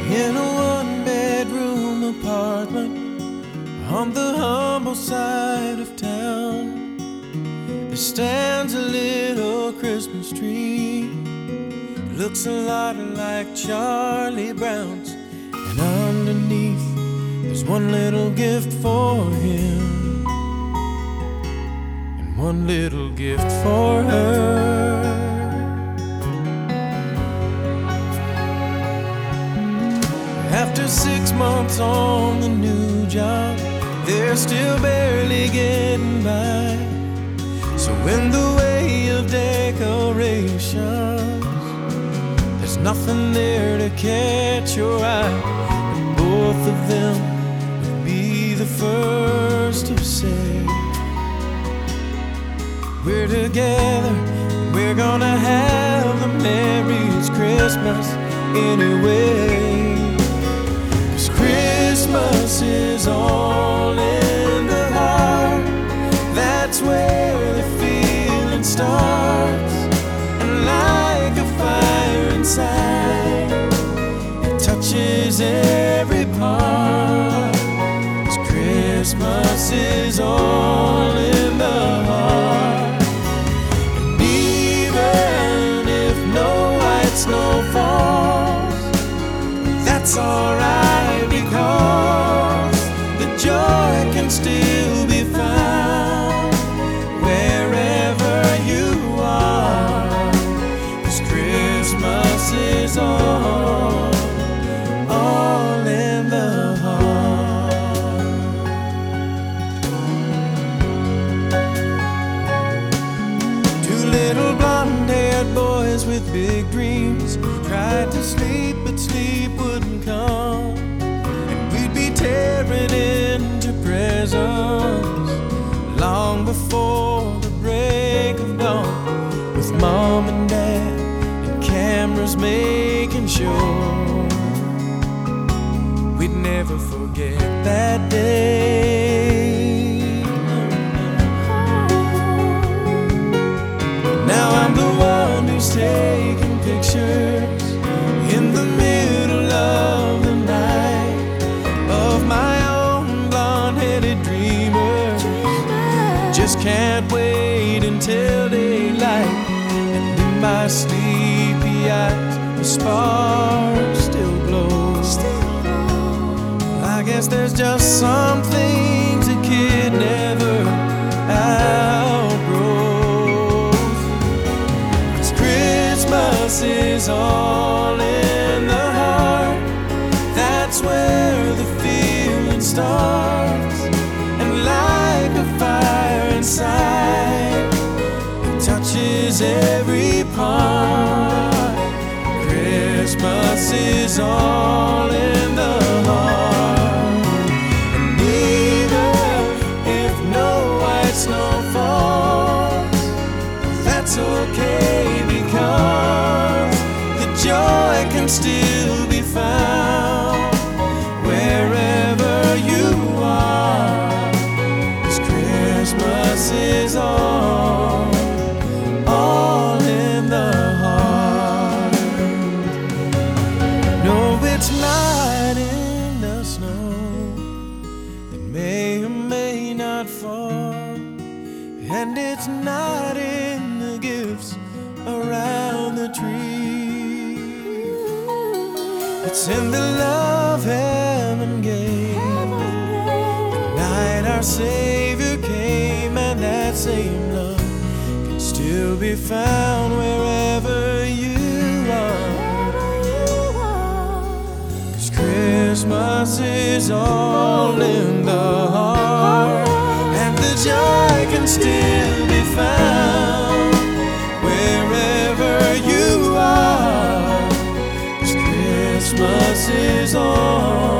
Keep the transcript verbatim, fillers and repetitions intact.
In a one-bedroom apartment on the humble side of town, there stands a little Christmas tree. It looks a lot like Charlie Brown's, and underneath there's one little gift for him and one little gift for her. After six months on the new job, they're still barely getting by. So in the way of decorations, there's nothing there to catch your eye. And both of them would be the first to say, we're together, we're gonna have the merriest Christmas anyway. Christmas is all in the heart. That's where the feeling starts. And like a fire inside, it touches every part. 'Cause Christmas is all in the heart. And even if no white snow falls, that's alright, because the joy can still be found wherever you are. 'Cause Christmas is all, all in the heart. Two little blonde-haired boys with big dreams tried to sleep, but sleep wouldn't come. Tearing into presents long before the break of dawn, with mom and dad and cameras making sure we'd never forget that day. Now I'm the one who's taking pictures in the middle of the night of my own blonde-headed dreamers. Just can't wait until daylight, and in my sleepy eyes the sparks still glow. I guess there's just some things a kid never outgrows. 'Cause Christmas is all in the heart. That's where the feeling starts. And like a fire inside, it touches every part. Christmas is all in the heart. And even if no white snow falls, that's okay, because the joy can still be found wherever you are. 'Cause Christmas is all, all in the heart. No, it's not in the snow that may or may not fall, and it's not in the gifts around the tree. It's in the love heaven gave, the night our Savior came, and that same love can still be found wherever you are. 'Cause Christmas is all in the heart, and the joy can still be found wherever you are. 'Cause Christmas is all.